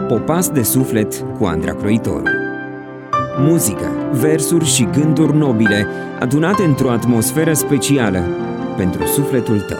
Popas de suflet cu Andra Croitoru. Muzică, versuri și gânduri nobile adunate într-o atmosferă specială pentru sufletul tău.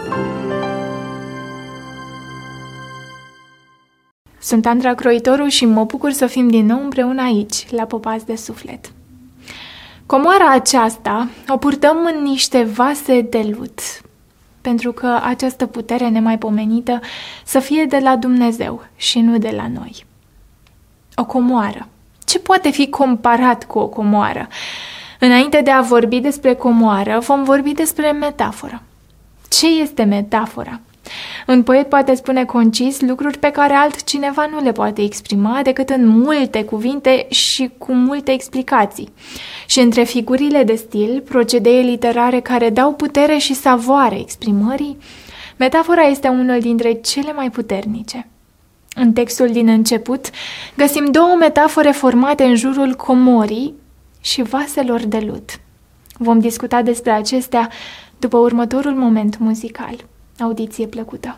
Sunt Andra Croitoru și mă bucur să fim din nou împreună aici, la Popas de suflet. Comoara aceasta o purtăm în niște vase de lut, pentru că această putere nemaipomenită să fie de la Dumnezeu și nu de la noi. O comoară. Ce poate fi comparat cu o comoară? Înainte de a vorbi despre comoară, vom vorbi despre metaforă. Ce este metafora? Un poet poate spune concis lucruri pe care altcineva nu le poate exprima decât în multe cuvinte și cu multe explicații. Și între figurile de stil, procedee literare care dau putere și savoare exprimării, metafora este unul dintre cele mai puternice. În textul din început găsim două metafore formate în jurul comorii și vaselor de lut. Vom discuta despre acestea după următorul moment muzical. Audiție plăcută!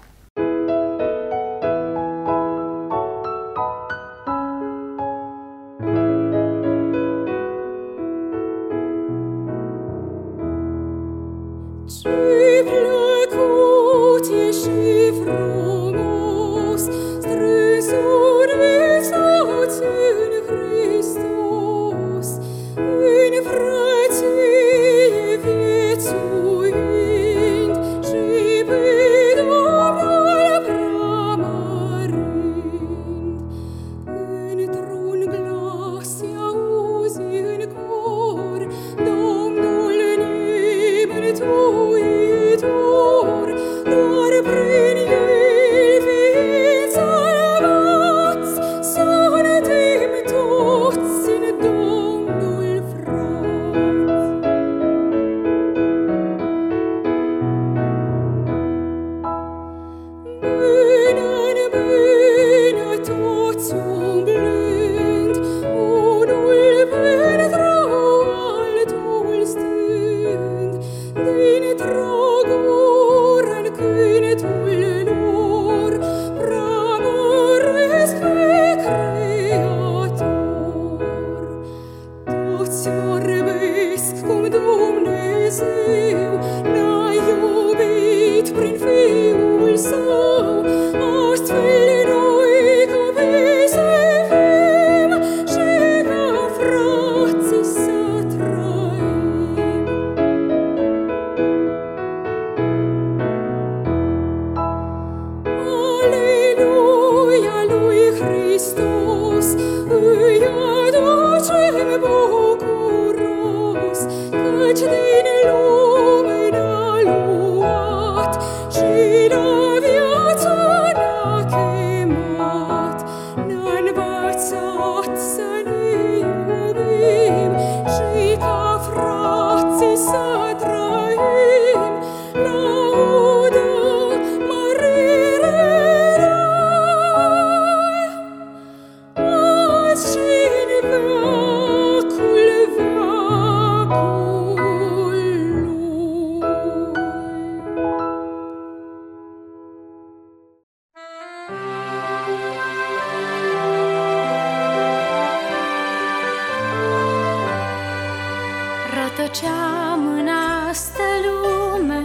Rătăceam în astă lume,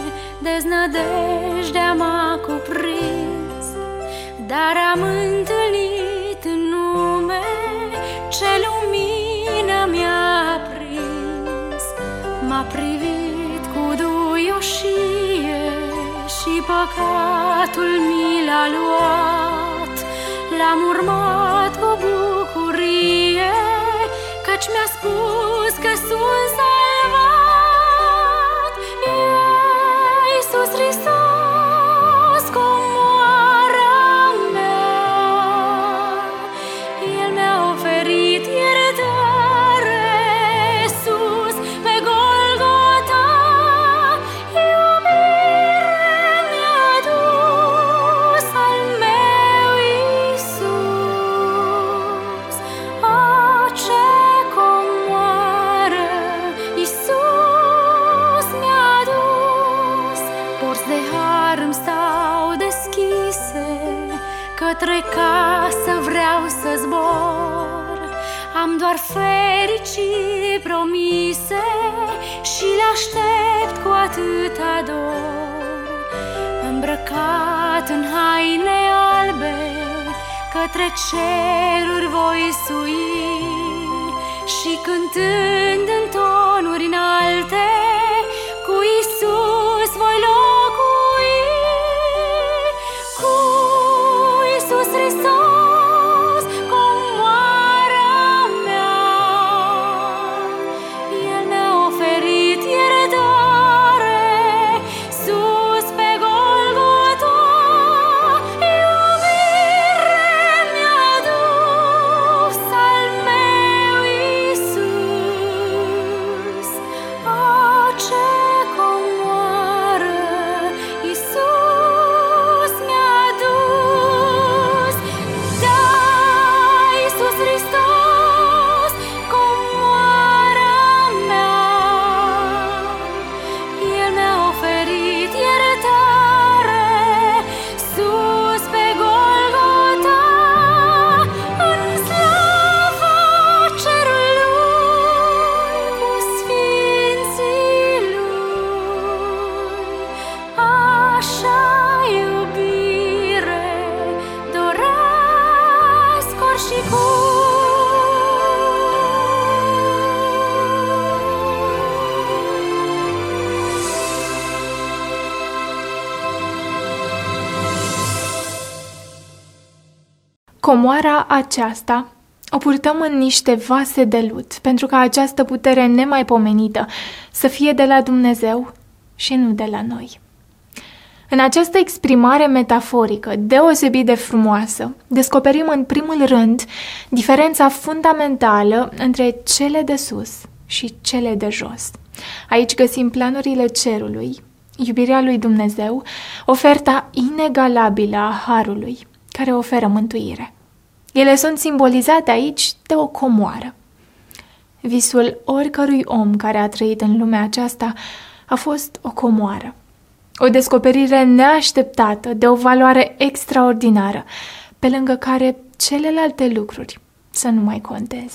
deznădejdea m-a cuprins, dar am întâlnit în nume ce lumină mi-a prins. M-a privit cu duioșie și păcatul mi l-a luat. L-am urmat cu bucurie, căci mi-a spus că sunt salvat. Iisus Hristos, comoara mea, El mi-a oferit iertare sus pe Golgota. Iubire mi-a dus al meu Iisus. Ce comoară vreau să zbor. Am doar fericiri promise și le aștept cu atâta dor. Îmbrăcat în haine albe, către ceruri voi sui și cântând în tonuri înalte, cu Iisus voi locui. Cu Iisus Hristos, comoara mea, El ne-a oferit iertare sus pe Golgota. Iubire mi-a dus al meu Iisus. Ce comoară Iisus mi-a dus. Da, Iisus Hristos, comoara mea, El mi-a oferit iertare sus pe Golgota. În slava cerului cu sfinții Lui, așa iubire doresc oricui. Comoara aceasta o purtăm în niște vase de lut, pentru ca această putere nemaipomenită să fie de la Dumnezeu și nu de la noi. În această exprimare metaforică deosebit de frumoasă, descoperim în primul rând diferența fundamentală între cele de sus și cele de jos. Aici găsim planurile cerului, iubirea lui Dumnezeu, oferta inegalabilă a harului, care oferă mântuire. Ele sunt simbolizate aici de o comoară. Visul oricărui om care a trăit în lumea aceasta a fost o comoară. O descoperire neașteptată de o valoare extraordinară, pe lângă care celelalte lucruri să nu mai conteze.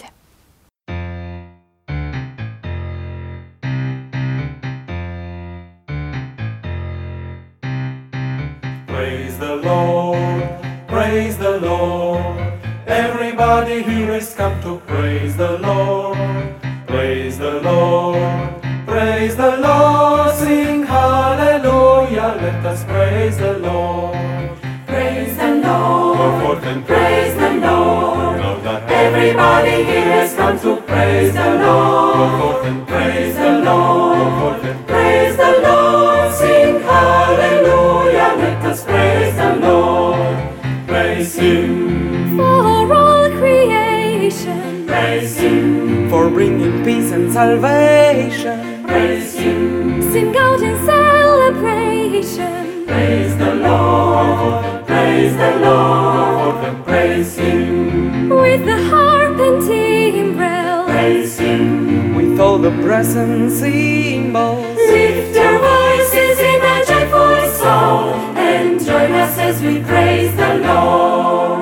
Praise the Lord, praise the Lord. Everybody here has come to praise the Lord. Praise the Lord, praise the Lord. Sing hallelujah, let us praise the Lord. Praise the Lord, Go forth and praise the Lord. Know that Everybody here has come to praise the Go Lord. forth and Praise the Lord, Go forth and praise the Lord. Sing hallelujah, let us praise the Lord. praise Him. For all creation, Praise Him. For bringing peace and salvation. Praise Him. sing out in celebration. Praise the Lord. Praise the Lord. And praise Him. With the harp and timbrel, Praise Him. With all the present symbols. lift your voices in a joyful song and join us as we praise the Lord.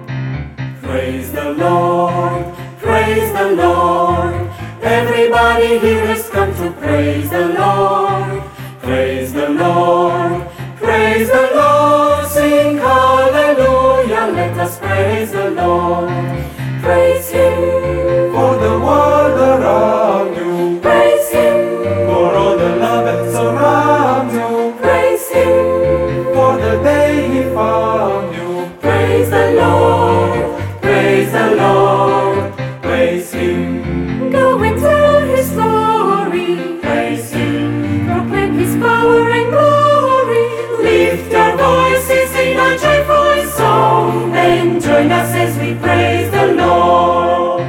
Praise the Lord. Praise the Lord. Everybody here has come to praise the Lord. Praise the Lord. Praise the Lord. Sing hallelujah. Let us praise the Lord. Praise Him. For the world around you. Praise Him. For all the love that surrounds you. Praise Him. For the day He found you. Praise the Lord. Praise the Lord. Praise Him. Go and tell His glory. Praise Him. Proclaim His power and glory. Lift your voices in a joyful song and join us as we praise the Lord.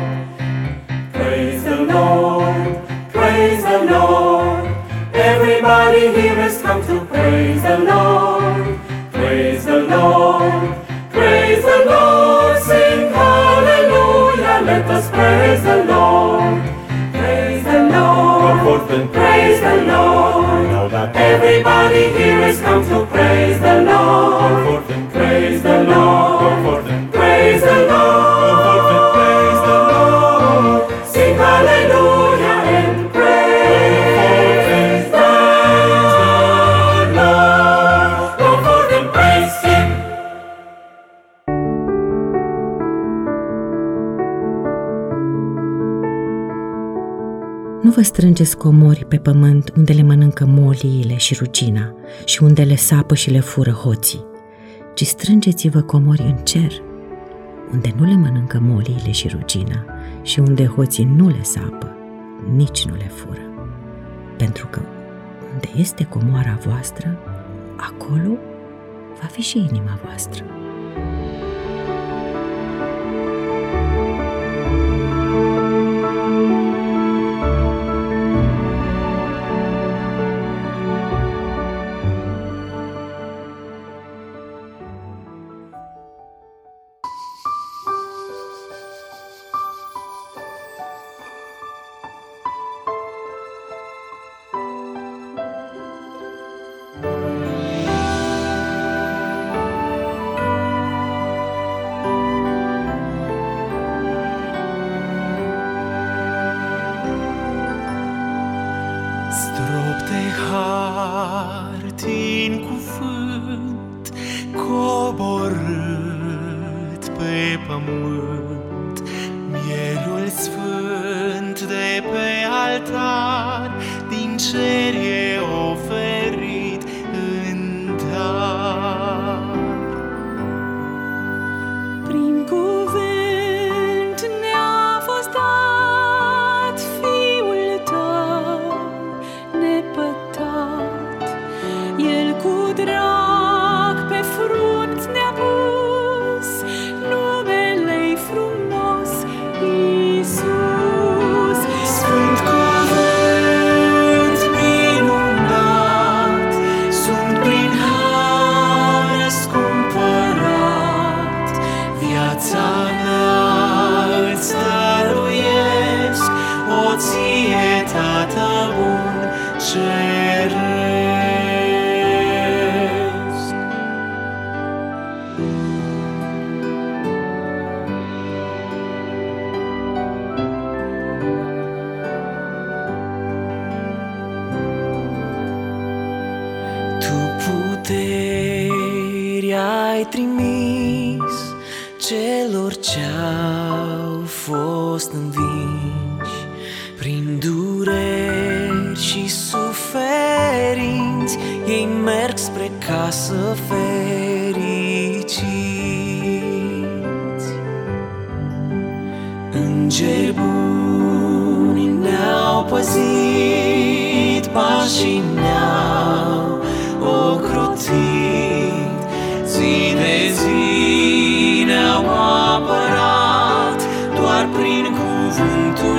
Praise the Lord. Praise the Lord. Everybody here has come to praise the Lord. Praise the Lord. Praise the Lord. Sing hallelujah. Let us praise the Lord. Praise the Go Lord. forth and Praise the Lord. Know that Everybody here has come to praise the Go Lord. forth and Praise the Go Lord. forth and Praise the Lord. Nu vă strângeți comori pe pământ unde le mănâncă moliile și rugina și unde le sapă și le fură hoții, ci strângeți-vă comori în cer, unde nu le mănâncă moliile și rugina și unde hoții nu le sapă, nici nu le fură. Pentru că unde este comoara voastră, acolo va fi și inima voastră. Strop de har din cuvânt coborât pe pământ, mielul sfânt de pe altar din cer e oferit în dar. Prin cuvânt ne-a fost dat Fiul Tău nepătat. El cu drag pe frunt ne-a pus numele-i frumos, Iisus. Sfânt cuvânt minunat, sunt prin har răscumpărat. Viața mea îți dăruiesc, o ție, Tată bun ceresc. Tu puteri ai trimis celor ce-au fost învinși prin dureri și suferinți, ei merg spre casă fericiți. Îngeri buni ne-au păzit, pașii ne-au ocrotit, zi de zi ne-au apărat, doar prin cuvântul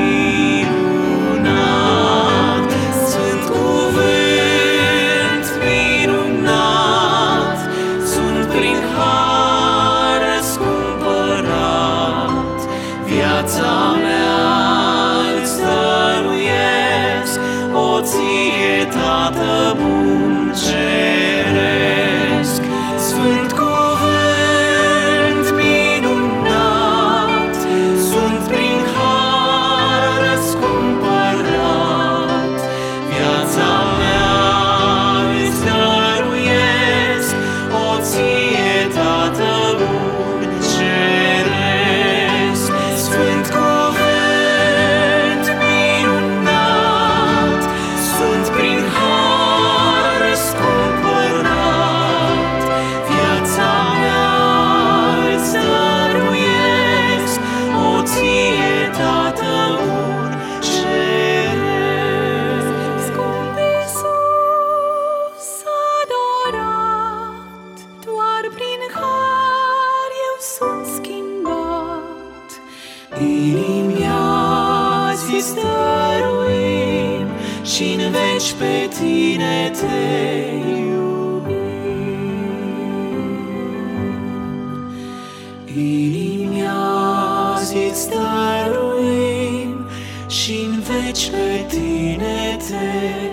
minunat. Sunt cuvânt minunat, sunt prin har răscumpărat. Viața mea îți dăruiesc, o ție, Tată bun ceresc. Sfânt cuvânt minunat, sunt prin har răscumpărat. Viața mea îți dăruiesc, o ție, Tată bun ceresc. Sfânt cuvânt minunat, sunt prin har răscumpărat. Viața mea îți dăruiesc, o ție, Tată bun ceresc. Scump Iisus adorat, doar prin har eu sunt schimbat. Inimi azi îți dăruim și-n veci pe tine te iubim. Inimi azi îți dăruim și-n veci pe tine te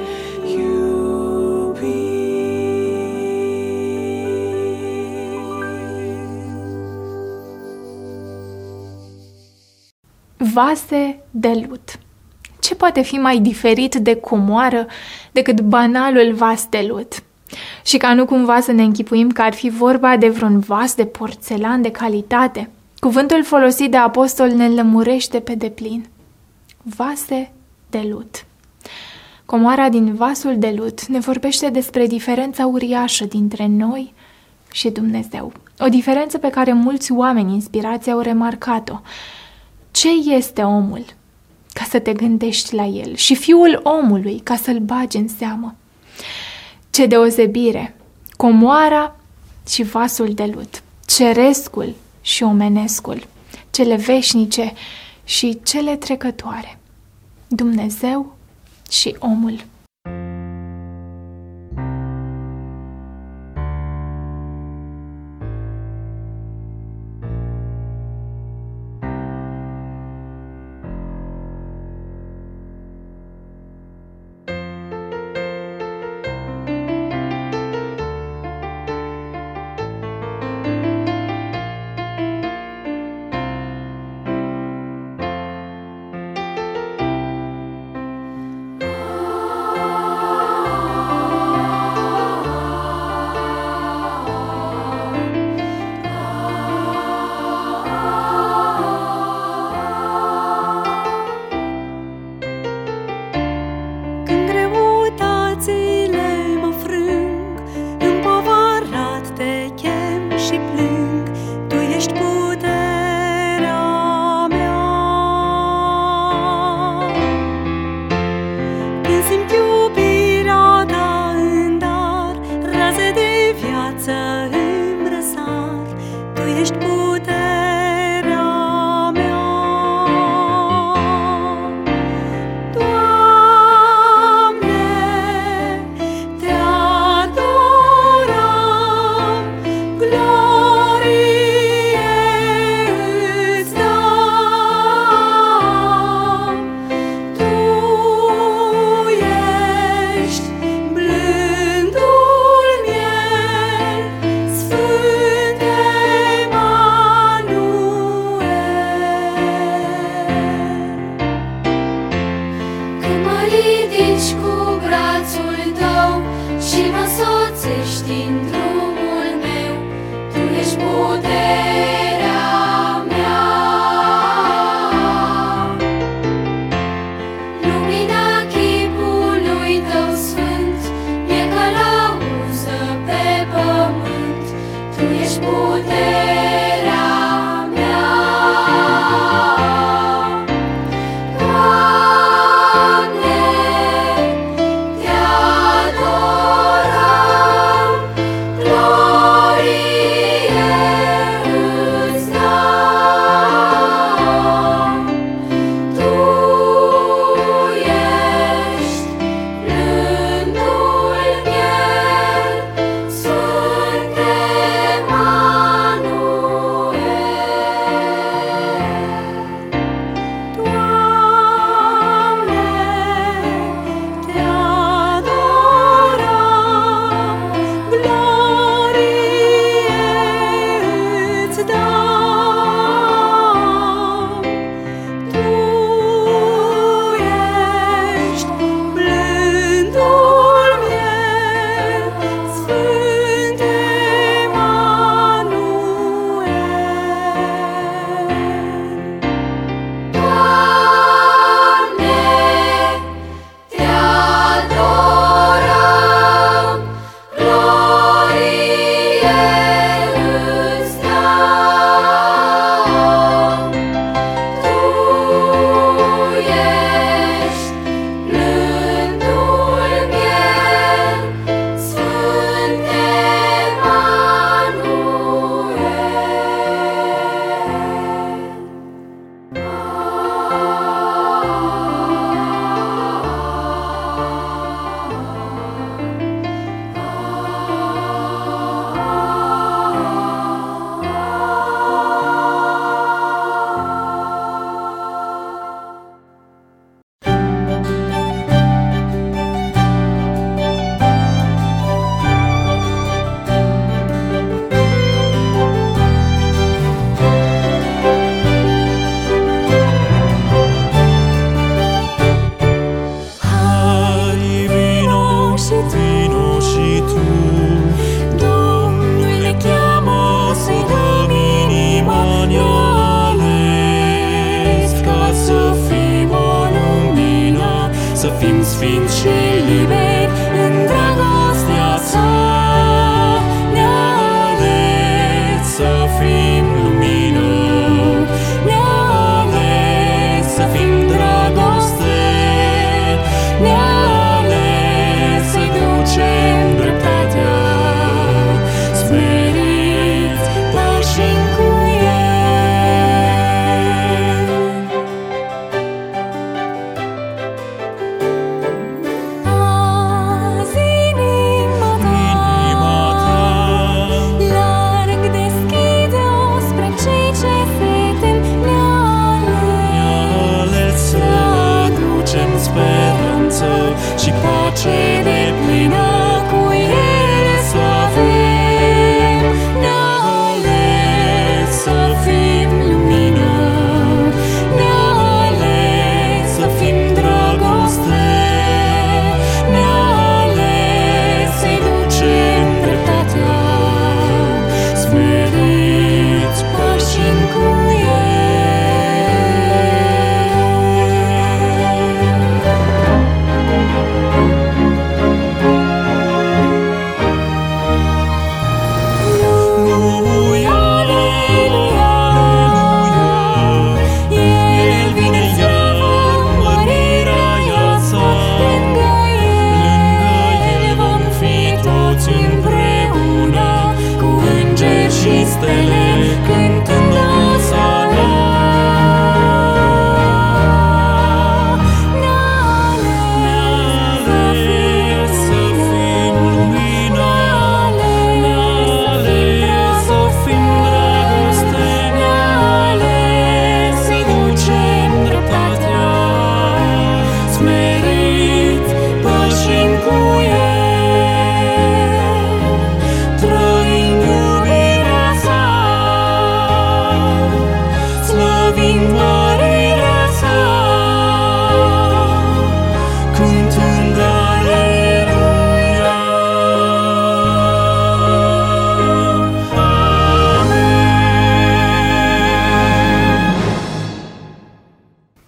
Vase de lut. Ce poate fi mai diferit de comoară decât banalul vas de lut? Și ca nu cumva să ne închipuim că ar fi vorba de vreun vas de porțelan de calitate, cuvântul folosit de apostol ne lămurește pe deplin. Vase de lut. Comoara din vasul de lut ne vorbește despre diferența uriașă dintre noi și Dumnezeu. O diferență pe care mulți oameni inspirați au remarcat-o. Ce este omul? Ca să te gândești la el. Și fiul omului, ca să-l bagi în seamă. Ce deosebire! Comoara și vasul de lut. Cerescul și omenescul. Cele veșnice și cele trecătoare. Dumnezeu și omul.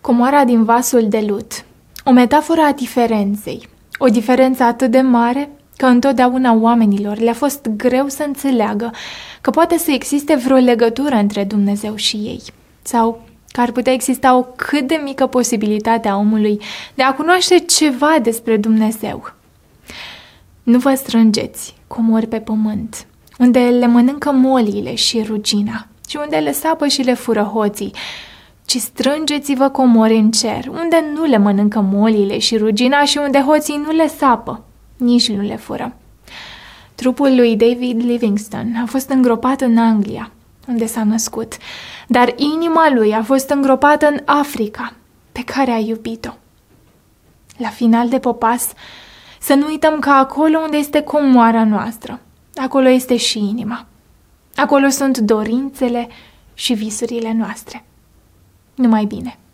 Comoara din vasul de lut, o metaforă a diferenței, o diferență atât de mare că întotdeauna oamenilor le-a fost greu să înțeleagă că poate să existe vreo legătură între Dumnezeu și ei, sau că ar putea exista o cât de mică posibilitate a omului de a cunoaște ceva despre Dumnezeu. Nu vă strângeți, comori pe pământ, unde le mănâncă moliile și rugina, și unde le sapă și le fură hoții, ci strângeți-vă, comori, în cer, unde nu le mănâncă moliile și rugina și unde hoții nu le sapă, nici nu le fură. Trupul lui David Livingstone a fost îngropat în Anglia, unde s-a născut, dar inima lui a fost îngropată în Africa, pe care a iubit-o. La final de popas, să nu uităm că acolo unde este comoara noastră, acolo este și inima. Acolo sunt dorințele și visurile noastre. Numai bine!